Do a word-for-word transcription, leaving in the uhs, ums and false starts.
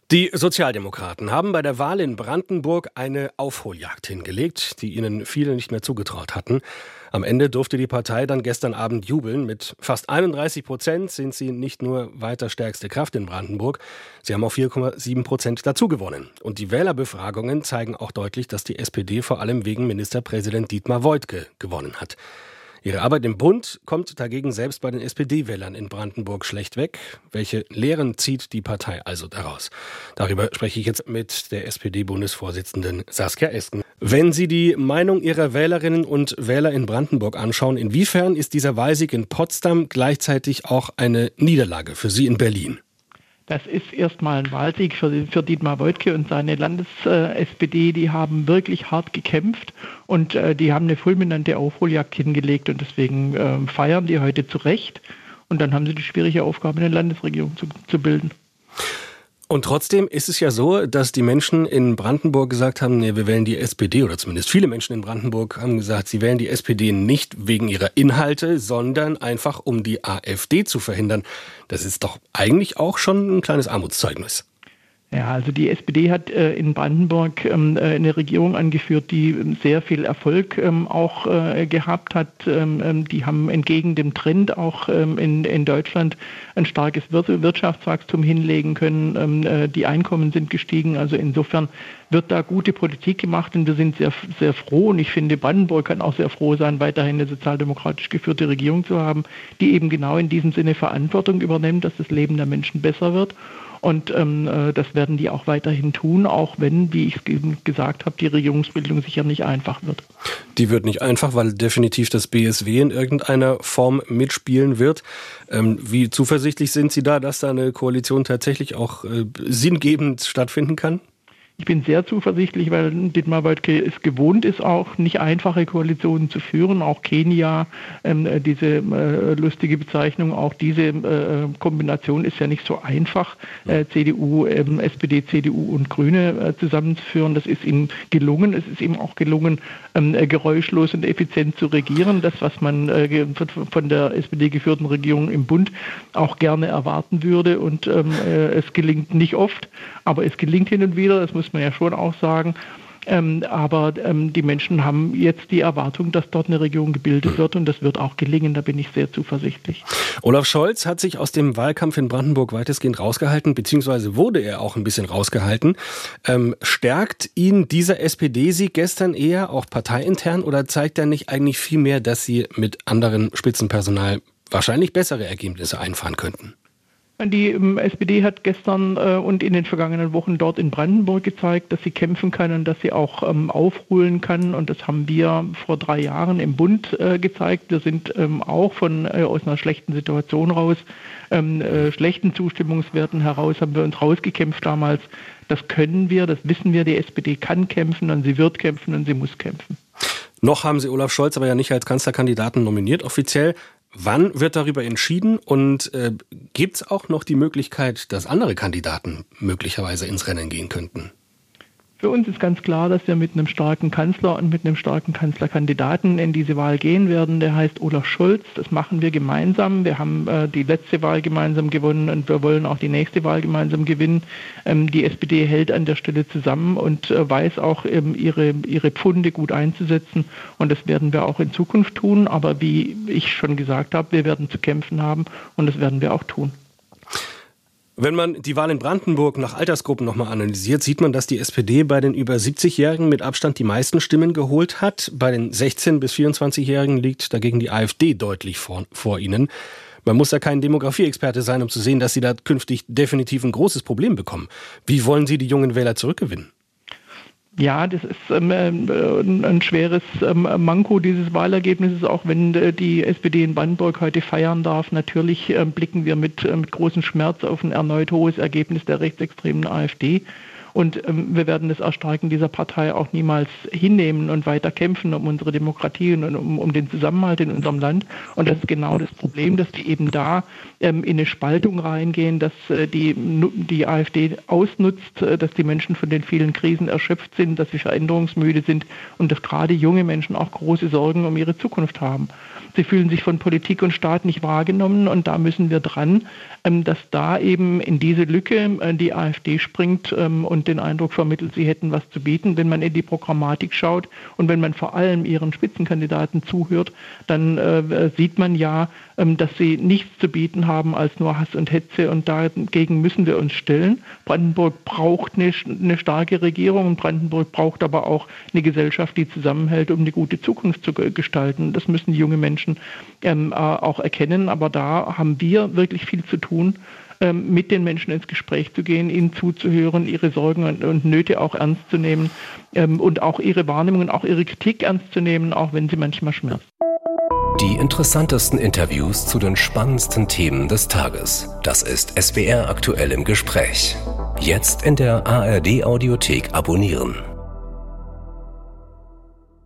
Die Sozialdemokraten haben bei der Wahl in Brandenburg eine Aufholjagd hingelegt, die ihnen viele nicht mehr zugetraut hatten. Am Ende durfte die Partei dann gestern Abend jubeln. Mit fast einunddreißig Prozent sind sie nicht nur weiter stärkste Kraft in Brandenburg, sie haben auch vier Komma sieben Prozent dazu gewonnen. Und die Wählerbefragungen zeigen auch deutlich, dass die S P D vor allem wegen Ministerpräsident Dietmar Woidke gewonnen hat. Ihre Arbeit im Bund kommt dagegen selbst bei den S P D-Wählern in Brandenburg schlecht weg. Welche Lehren zieht die Partei also daraus? Darüber spreche ich jetzt mit der S P D-Bundesvorsitzenden Saskia Esken. Wenn Sie die Meinung Ihrer Wählerinnen und Wähler in Brandenburg anschauen, inwiefern ist dieser Wahlsieg in Potsdam gleichzeitig auch eine Niederlage für Sie in Berlin? Das ist erstmal ein Wahlsieg für, für Dietmar Woidke und seine Landes-S P D. Die haben wirklich hart gekämpft und äh, die haben eine fulminante Aufholjagd hingelegt und deswegen äh, feiern die heute zu Recht. Und dann haben sie die schwierige Aufgabe, eine Landesregierung zu, zu bilden. Und trotzdem ist es ja so, dass die Menschen in Brandenburg gesagt haben, nee, wir wählen die S P D, oder zumindest viele Menschen in Brandenburg haben gesagt, sie wählen die S P D nicht wegen ihrer Inhalte, sondern einfach um die AfD zu verhindern. Das ist doch eigentlich auch schon ein kleines Armutszeugnis. Ja, also die S P D hat äh, in Brandenburg ähm, eine Regierung angeführt, die sehr viel Erfolg ähm, auch äh, gehabt hat. Ähm, die haben entgegen dem Trend auch ähm, in, in Deutschland ein starkes Wir- Wirtschaftswachstum hinlegen können. Ähm, äh, die Einkommen sind gestiegen. Also insofern wird da gute Politik gemacht und wir sind sehr, sehr froh. Und ich finde, Brandenburg kann auch sehr froh sein, weiterhin eine sozialdemokratisch geführte Regierung zu haben, die eben genau in diesem Sinne Verantwortung übernimmt, dass das Leben der Menschen besser wird. Und ähm, das werden die auch weiterhin tun, auch wenn, wie ich es gesagt habe, die Regierungsbildung sicher nicht einfach wird. Die wird nicht einfach, weil definitiv das B S W in irgendeiner Form mitspielen wird. Ähm, wie zuversichtlich sind Sie da, dass da eine Koalition tatsächlich auch äh, sinngebend stattfinden kann? Ich bin sehr zuversichtlich, weil Dietmar Woidke es gewohnt ist, auch nicht einfache Koalitionen zu führen. Auch Kenia, ähm, diese äh, lustige Bezeichnung, auch diese äh, Kombination ist ja nicht so einfach, äh, C D U, ähm, S P D, C D U und Grüne äh, zusammenzuführen. Das ist ihm gelungen. Es ist ihm auch gelungen, ähm, geräuschlos und effizient zu regieren. Das, was man äh, von der S P D geführten Regierung im Bund auch gerne erwarten würde. Und ähm, äh, es gelingt nicht oft, aber es gelingt hin und wieder. Das muss man ja schon auch sagen. Ähm, aber ähm, die Menschen haben jetzt die Erwartung, dass dort eine Regierung gebildet wird und das wird auch gelingen, da bin ich sehr zuversichtlich. Olaf Scholz hat sich aus dem Wahlkampf in Brandenburg weitestgehend rausgehalten, beziehungsweise wurde er auch ein bisschen rausgehalten. Ähm, stärkt ihn dieser S P D-Sieg gestern eher auch parteiintern oder zeigt er nicht eigentlich viel mehr, dass sie mit anderem Spitzenpersonal wahrscheinlich bessere Ergebnisse einfahren könnten? Die S P D hat gestern äh, und in den vergangenen Wochen dort in Brandenburg gezeigt, dass sie kämpfen kann und dass sie auch ähm, aufholen kann. Und das haben wir vor drei Jahren im Bund äh, gezeigt. Wir sind ähm, auch von äh, aus einer schlechten Situation raus, ähm, äh, schlechten Zustimmungswerten heraus, haben wir uns rausgekämpft damals. Das können wir, das wissen wir. Die S P D kann kämpfen und sie wird kämpfen und sie muss kämpfen. Noch haben Sie Olaf Scholz aber ja nicht als Kanzlerkandidaten nominiert offiziell. Wann wird darüber entschieden und äh, gibt es auch noch die Möglichkeit, dass andere Kandidaten möglicherweise ins Rennen gehen könnten? Für uns ist ganz klar, dass wir mit einem starken Kanzler und mit einem starken Kanzlerkandidaten in diese Wahl gehen werden. Der heißt Olaf Scholz. Das machen wir gemeinsam. Wir haben äh, die letzte Wahl gemeinsam gewonnen und wir wollen auch die nächste Wahl gemeinsam gewinnen. Ähm, die S P D hält an der Stelle zusammen und äh, weiß auch, ähm, ihre, ihre Pfunde gut einzusetzen. Und das werden wir auch in Zukunft tun. Aber wie ich schon gesagt habe, wir werden zu kämpfen haben und das werden wir auch tun. Wenn man die Wahl in Brandenburg nach Altersgruppen nochmal analysiert, sieht man, dass die S P D bei den über siebzigjährigen mit Abstand die meisten Stimmen geholt hat. Bei den sechzehn- bis vierundzwanzigjährigen liegt dagegen die AfD deutlich vor, vor ihnen. Man muss ja kein Demografieexperte sein, um zu sehen, dass sie da künftig definitiv ein großes Problem bekommen. Wie wollen Sie die jungen Wähler zurückgewinnen? Ja, das ist ähm, ein schweres ähm, Manko dieses Wahlergebnisses, auch wenn äh, die S P D in Brandenburg heute feiern darf. Natürlich äh, blicken wir mit, äh, mit großem Schmerz auf ein erneut hohes Ergebnis der rechtsextremen AfD. Und ähm, wir werden das Erstarken dieser Partei auch niemals hinnehmen und weiter kämpfen um unsere Demokratie und um, um den Zusammenhalt in unserem Land. Und das ist genau das Problem, dass die eben da ähm, in eine Spaltung reingehen, dass äh, die, die AfD ausnutzt, äh, dass die Menschen von den vielen Krisen erschöpft sind, dass sie veränderungsmüde sind und dass gerade junge Menschen auch große Sorgen um ihre Zukunft haben. Sie fühlen sich von Politik und Staat nicht wahrgenommen und da müssen wir dran, dass da eben in diese Lücke die AfD springt und den Eindruck vermittelt, sie hätten was zu bieten. Wenn man in die Programmatik schaut und wenn man vor allem ihren Spitzenkandidaten zuhört, dann sieht man ja, dass sie nichts zu bieten haben als nur Hass und Hetze und dagegen müssen wir uns stellen. Brandenburg braucht eine, eine starke Regierung und Brandenburg braucht aber auch eine Gesellschaft, die zusammenhält, um eine gute Zukunft zu gestalten. Das müssen junge Menschen ähm, auch erkennen, aber da haben wir wirklich viel zu tun, ähm, mit den Menschen ins Gespräch zu gehen, ihnen zuzuhören, ihre Sorgen und, und Nöte auch ernst zu nehmen ähm, und auch ihre Wahrnehmungen, auch ihre Kritik ernst zu nehmen, auch wenn sie manchmal schmerzt. Die interessantesten Interviews zu den spannendsten Themen des Tages. Das ist S W R aktuell im Gespräch. Jetzt in der A R D Audiothek abonnieren.